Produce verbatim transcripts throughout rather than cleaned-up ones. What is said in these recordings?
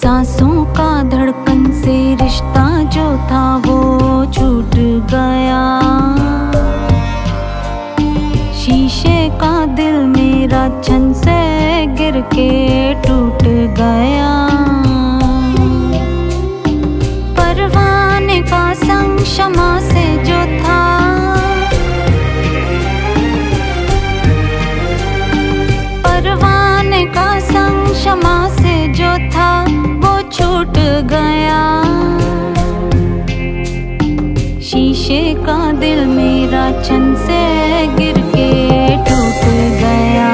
सांसों का धड़कन से रिश्ता जो था वो छूट गया। शीशे का दिल मेरा छन से गिर के टूट गया। परवाने का संग शमा से जो था, परवाने का संग शमा से जो था वो छूट गया। शीशे का दिल मेरा छन से गिर के टूट गया।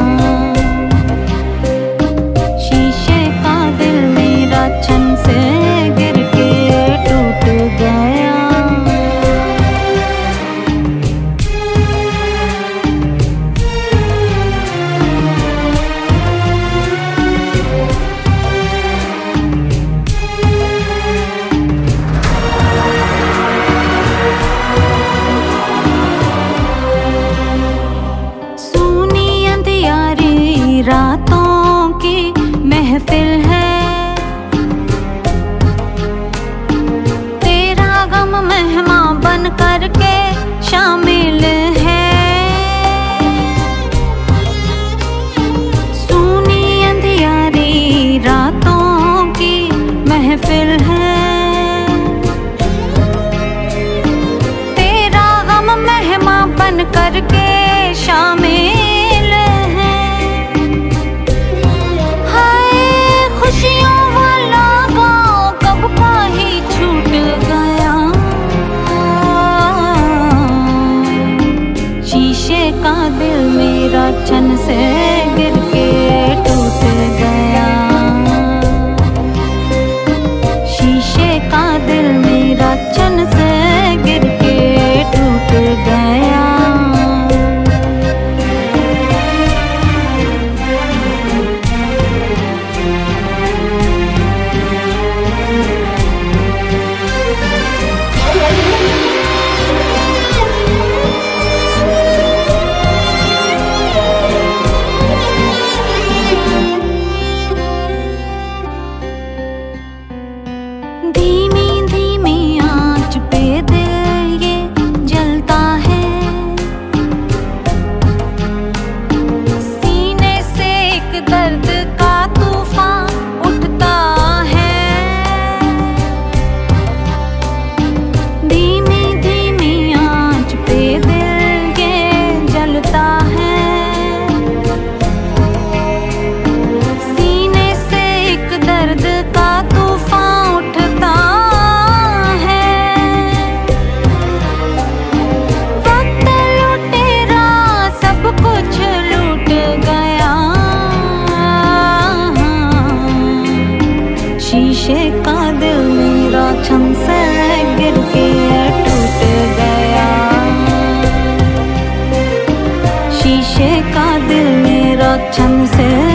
शीशे का दिल मेरा छन से गिर के टूट गया। रातों की महफिल है, तेरा गम मेहमान बन कर के शामिल है। सूनी अंधियारी रातों की महफिल है, तेरा गम मेहमान बन कर के शामिल। शीशे का दिल मेरा छन से गिर के टूट गया। शीशे का दिल मेरा छन से गिर के टूट गया। धीमी धीमी आंच पे दिल ये जलता है, सीने से एक दर्द का तूफान उठता है। धीमी धीमी आंच पे दिल ये जलता है, सीने से एक दर्द का तूफान शीशे का दिल मेरा छन से गिर के टूट गया। शीशे का दिल मेरा छन से